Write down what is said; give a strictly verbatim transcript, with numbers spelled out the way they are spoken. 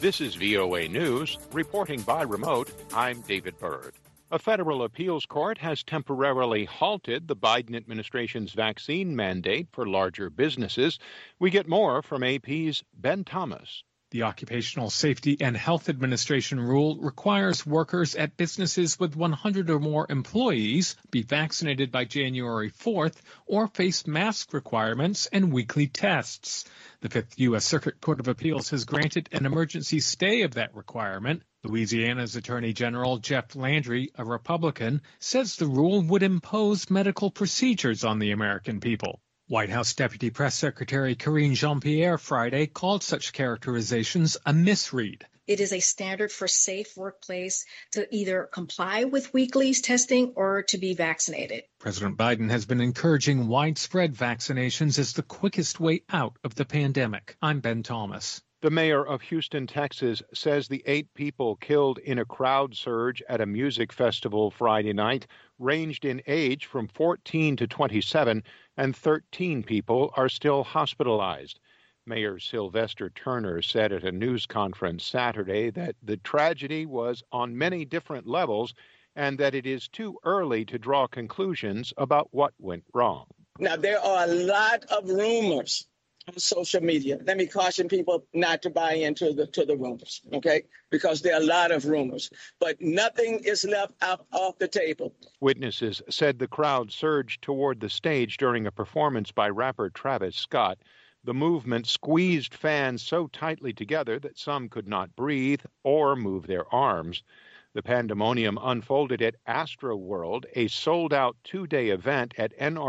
This is V O A News. Reporting by remote, I'm David Byrd. A federal appeals court has temporarily halted the Biden administration's vaccine mandate for larger businesses. We get more from A P's Ben Thomas. The Occupational Safety and Health Administration rule requires workers at businesses with one hundred or more employees be vaccinated by January fourth or face mask requirements and weekly tests. The Fifth U S Circuit Court of Appeals has granted an emergency stay of that requirement. Louisiana's Attorney General Jeff Landry, a Republican, says the rule would impose medical procedures on the American people. White House Deputy Press Secretary Karine Jean-Pierre Friday called such characterizations a misread. It is a standard for safe workplace to either comply with weekly testing or to be vaccinated. President Biden has been encouraging widespread vaccinations as the quickest way out of the pandemic. I'm Ben Thomas. The mayor of Houston, Texas, says the eight people killed in a crowd surge at a music festival Friday night ranged in age from fourteen to twenty-seven, and thirteen people are still hospitalized. Mayor Sylvester Turner said at a news conference Saturday that the tragedy was on many different levels and that it is too early to draw conclusions about what went wrong. Now, there are a lot of rumors on social media. Let me caution people not to buy into the to the rumors, okay? Because there are a lot of rumors, but nothing is left up off the table. Witnesses said the crowd surged toward the stage during a performance by rapper Travis Scott. The movement squeezed fans so tightly together that some could not breathe or move their arms. The pandemonium unfolded at Astroworld, a sold-out two-day event at N R